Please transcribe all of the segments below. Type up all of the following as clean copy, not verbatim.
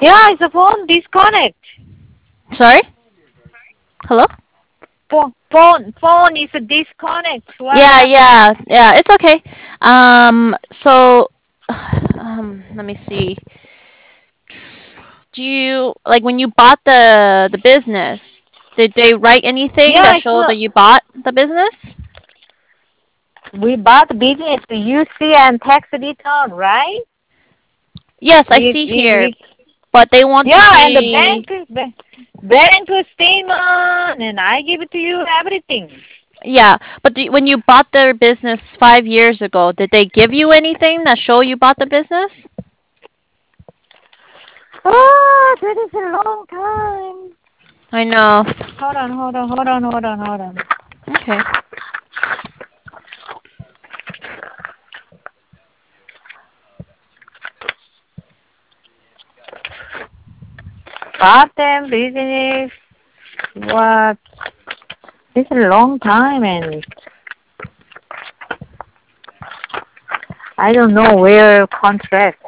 Yeah, it's a phone disconnect. Sorry? Hello? Phone is a disconnect. What Yeah, happened? yeah, yeah. It's okay. So, let me see. Do you like when you bought the business? Did they write anything Yeah, that showed that you bought the business? we bought the business to UC and tax return, right? Yes, I We see we here, we but they want to yeah, and the see. bank statement, and I give it to you everything. Yeah, but when you bought their business 5 years ago, did they give you anything that show you bought the business? Oh, that is a long time. I know. Hold on. Okay. Part-time business. What? This is a long time, and I don't know where contract.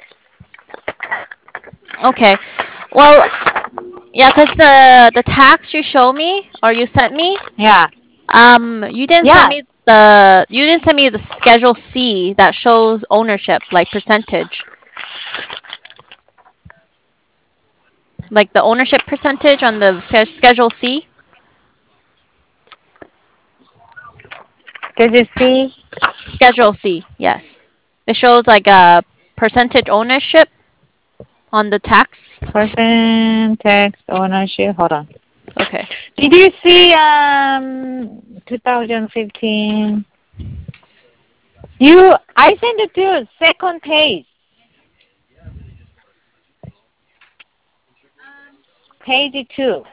Okay. Well, yeah, cause the tax you show me or you sent me, Yeah, you didn't send yeah. me the Schedule C that shows ownership, like percentage, like the ownership percentage on the Schedule C. Did you see Schedule C, yes. It shows like a percentage ownership on the tax. person tax ownership? Hold on. Okay. Did you see 2015? I sent it to you, second page two,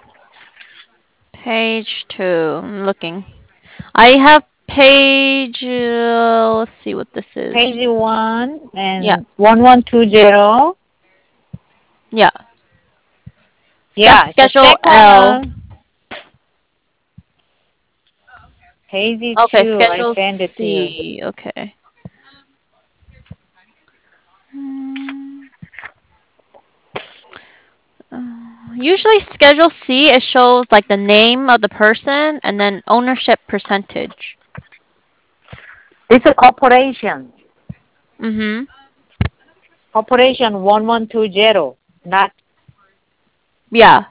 Page 2. I'm looking. I have page. Let's see what this page is. one Yeah. and 1120. Yeah. That's Yeah, it's the Schedule second L. page Okay, two. I Schedule sent it to you. C. Okay. Hmm. Usually, Schedule C it shows like the name of the person and then ownership percentage. It's a corporation. Mm-hmm. Corporation 1120. Not. Yeah.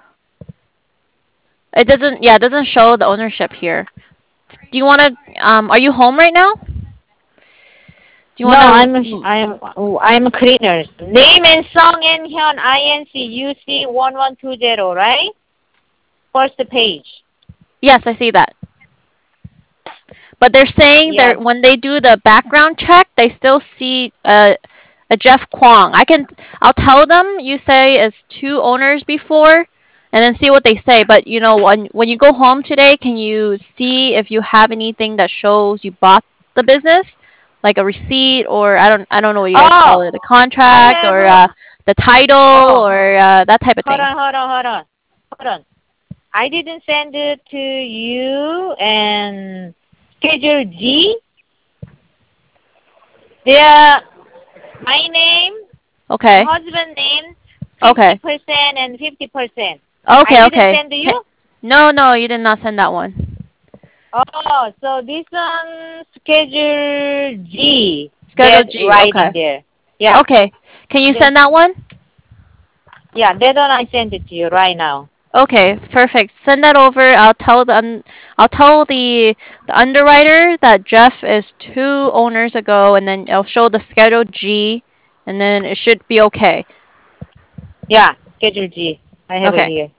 It doesn't. Yeah, it doesn't show the ownership here. Do you want to? Are you home right now? Do you No, want to? I'm a cleaner. Name and Song and Hyun INC UC 1120, right? First page. Yes, I see that. But they're saying Yes. that when they do the background check, they still see a Jeff Kwong. I'll tell them you say it's two owners before, and then see what they say. But when you go home today, can you see if you have anything that shows you bought the business, like a receipt or I don't know what you guys Oh, call it, a I contract have. or the title Oh, or that type of thing. hold on. I didn't send it to you and Schedule G. There, my name, my Okay. husband name, Okay. 50% and 50%. I Okay. didn't Okay. send to you. No, no, you did not send that one. Oh, so this one Schedule G. Schedule That G. writing Okay. there. Yeah, Okay. Can you that, send that one? yeah. That one I sent it to you right now. Okay, perfect. Send that over. I'll tell the underwriter that Jeff is two owners ago, and then I'll show the Schedule G, and then it should be okay. Yeah, Schedule G. I have it Okay. here.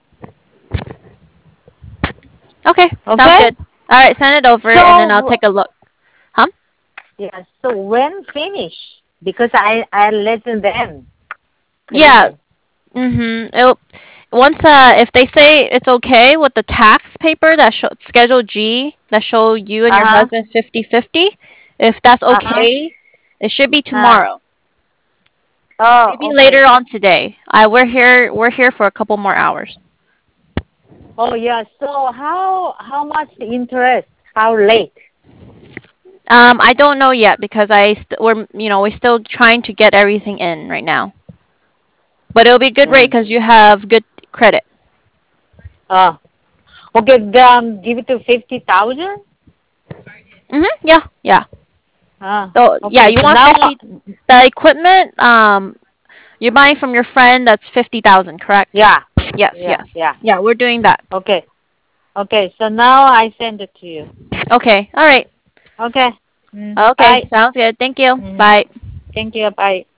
Okay. Sounds Okay. good. All right. Send it over, and then I'll So take a look. Huh? yeah. So when finish? Because I listen them Yeah. cleaner. It'll once if they say it's okay with the tax paper that show Schedule G that show you and Uh your huh. husband 50/50, if that's Uh huh. okay, it should be Uh. tomorrow. Oh, Maybe later okay. on today. We're here for a couple more hours. Oh yeah. So how much the interest? How late? I don't know yet because we're still trying to get everything in right now. But it'll be good rate because you have good credit. Okay, give it to 50,000. Yeah, yeah. So Okay. yeah, you So want now, 50. The equipment, you're buying from your friend. That's 50,000, correct? yeah, Yes, yeah, yes. yeah. Yeah, we're doing that. Okay, okay. So now I send it to you. Okay. All right. Okay. Okay. Bye. Sounds good. Thank you. Mm, Bye. thank you. Bye.